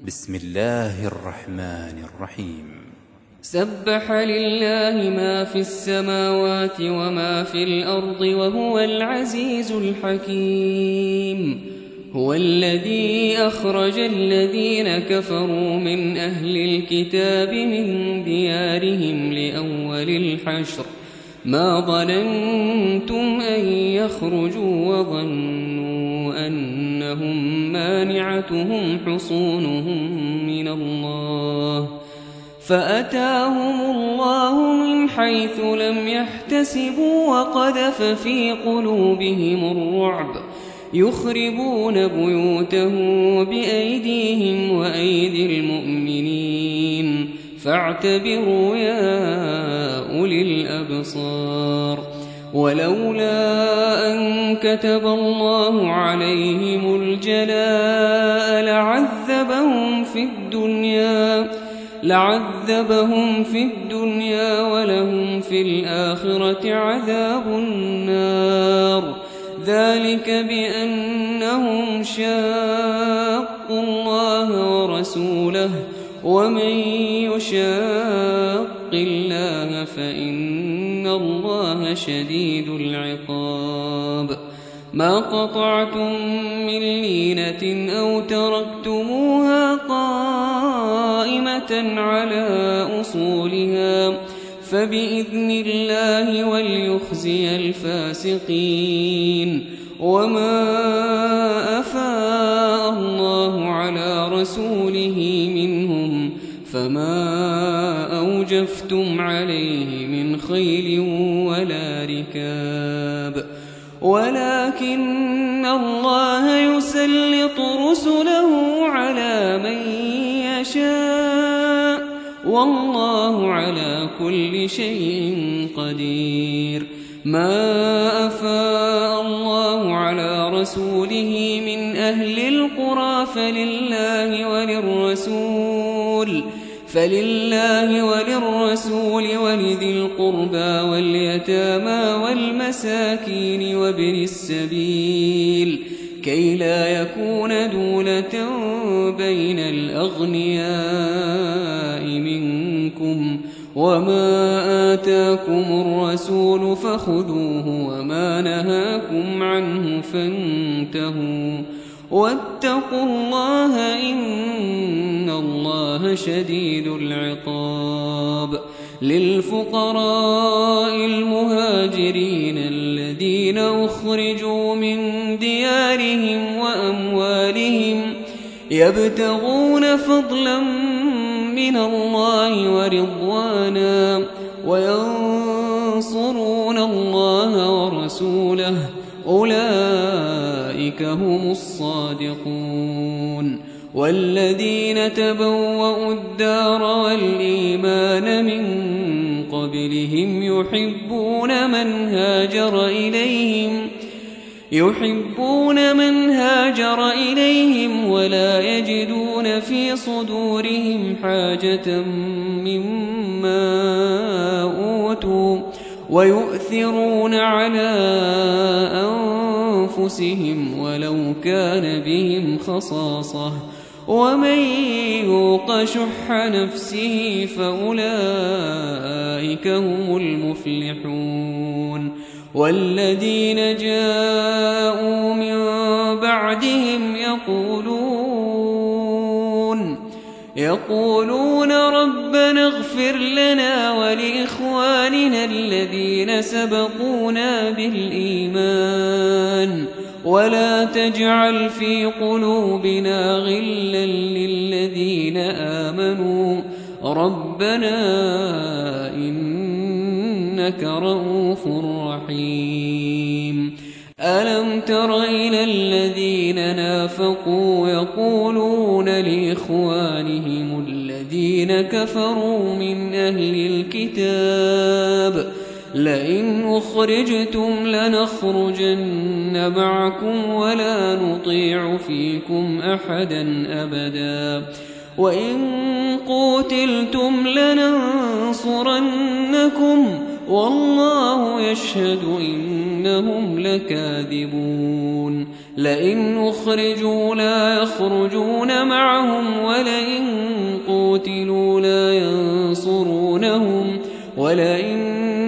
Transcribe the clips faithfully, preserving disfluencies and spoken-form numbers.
بسم الله الرحمن الرحيم. سبح لله ما في السماوات وما في الأرض وهو العزيز الحكيم. هو الذي أخرج الذين كفروا من أهل الكتاب من ديارهم لأول الحشر ما ظننتم أن يخرجوا وظنوا أنهم مانعتهم حصونهم من الله فأتاهم الله من حيث لم يحتسبوا وقذف في قلوبهم الرعب يخربون بيوتهم بأيديهم وأيدي المؤمنين فاعتبروا يا أولي الأبصار. ولولا أن كتب الله عليهم الجلاء لعذبهم في الدنيا لعذبهم في الدنيا ولهم في الآخرة عذاب النار ذلك بأنهم شاقوا الله ورسوله ومن يشاق الله فإن الله شديد العقاب. ما قطعتم من لينة أو تركتموها قائمة على أصولها فبإذن الله وليخزي الفاسقين. وما أفاء الله على رسوله منهم فما أوجفتم عليه من خيل ولا ركاب ولكن الله يسلط رسله على من يشاء والله على كل شيء قدير. ما أفاء الله على رسوله من أهل القرى فلله وللرسول فلله وللرسول ولذي القربى واليتامى والمساكين وابن السبيل كي لا يكون دولة بين الأغنياء منكم. وما آتاكم الرسول فخذوه وما نهاكم عنه فانتهوا واتقوا الله إن الله شديد العقاب. للفقراء المهاجرين الذين أخرجوا من ديارهم وأموالهم يبتغون فضلا من الله ورضوانا وينصرون الله ورسوله أولئك هم الصادقون. والذين تبوأوا الدار والإيمان من قبلهم يحبون من هاجر إليهم يحبون من هاجر إليهم ولا يجدون في صدورهم حاجة مما أوتوا ويؤثرون على أنفسهم ولو كان بهم خصاصة ومن يوق شح نفسه فأولئك هم المفلحون. والذين جاءوا من بعدهم يقولون يقولون ربنا اغفر لنا ولإخواننا الذين سبقونا بالإيمان ولا تجعل في قلوبنا غلا للذين آمنوا ربنا إنك رؤوف رحيم. ألم تر إلى الذين نافقوا يقولون لإخوانهم الذين كفروا من أهل الكتاب لئن أخرجتم لنخرجن معكم ولا نطيع فيكم أحدا أبدا وإن قوتلتم لننصرنكم والله يشهد إنهم لكاذبون. لئن أخرجوا لا يخرجون معهم ولئن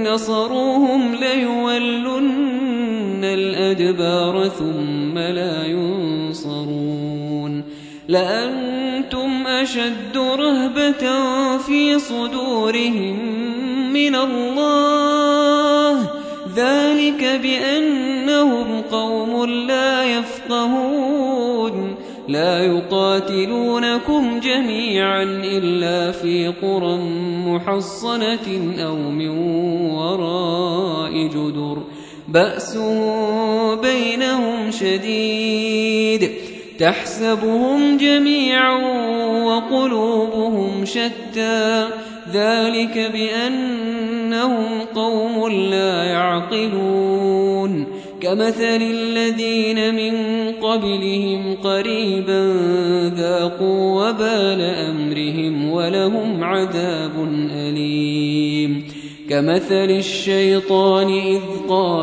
نصروهم ليولن الأدبار ثم لا ينصرون لأنتم أشد رهبة في صدورهم من الله ذلك بأنهم قوم لا يفقهون لا يقاتلونكم جميعا إلا في قرى محصنة أو من وراء جدر بأسهم بينهم شديد تحسبهم جميعا وقلوبهم شتى ذلك بأنهم قوم لا يعقلون كمثل الذين من قبلهم قريبا ذاقوا وبال أمرهم ولهم عذاب أليم كمثل الشيطان إذ قال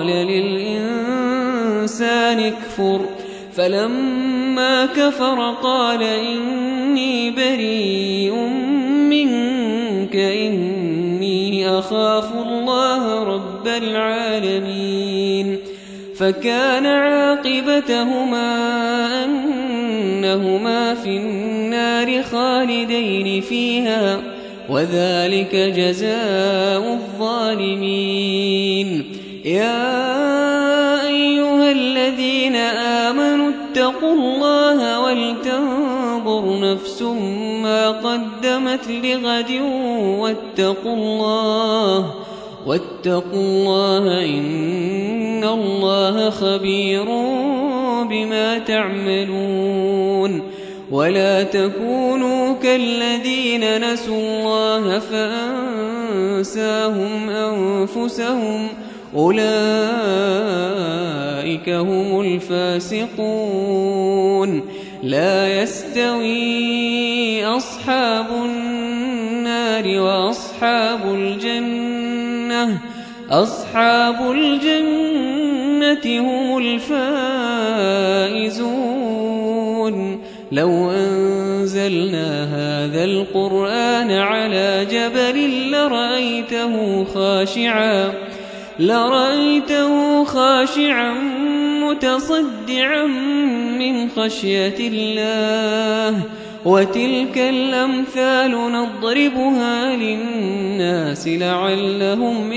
للإنسان اكفر فلما كفر قال إني بريء منك إني أخاف الله رب العالمين فكان عاقبتهما أنهما في النار خالدين فيها وذلك جزاء الظالمين يا أيها الذين آمنوا اتقوا الله ولتنظر نفس ما قدمت لغد واتقوا الله واتقوا الله إن الله خبير بما تعملون ولا تكونوا كالذين نسوا الله فأنساهم أنفسهم أولئك هم الفاسقون لا يستوي أصحاب النار وأصحاب الجنة أصحاب الجنة هم الفائزون لو أنزلنا هذا القرآن على جبل لرأيته خاشعا لرأيته خاشعا متصدعا من خشية الله وتلك الأمثال نضربها للناس لعلهم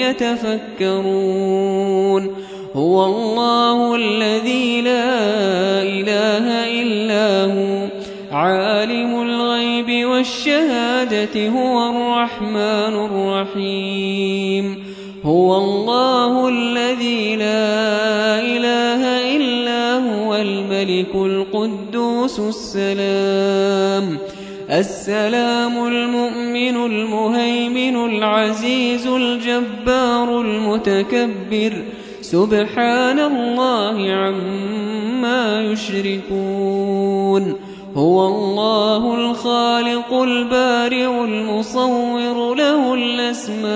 يتفكرون هو الله الذي لا إله إلا هو عالم الغيب والشهادة هو الرحمن الرحيم هو الله الذي لا إله إلا هو الملك القدوس السلام السلام المؤمن المهيمن العزيز الجبار المتكبر سبحان الله عما يشركون هو الله الخالق البارئ المصور له الأسماء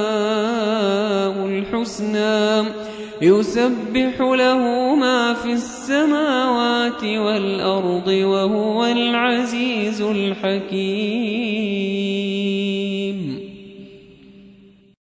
الحسنى يسبح له ما في السماوات والأرض وهو العزيز الحكيم.